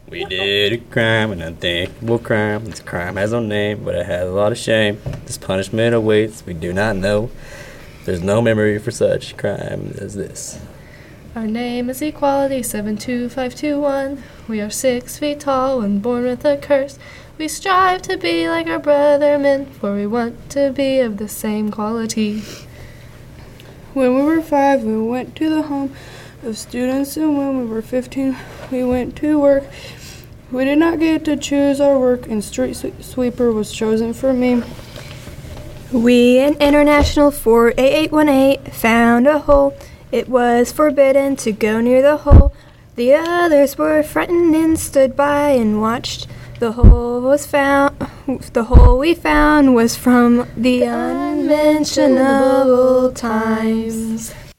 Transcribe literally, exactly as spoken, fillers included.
We did a crime, an unthinkable crime. This crime has no name, but it has a lot of shame. This punishment awaits, we do not know. There's no memory for such crime as this. Our name is Equality seven two five two one. We are six feet tall and born with a curse. We strive to be like our brother men, for we want to be of the same quality. When we were five, we went to the home of students, and when we were fifteen, we went to work. We did not get to choose our work, and street sweeper was chosen for me. We in International four eight eight one eight found a hole. It was forbidden to go near the hole. The others were frightened and stood by and watched. The hole was found. The hole we found was from the unmentionable times.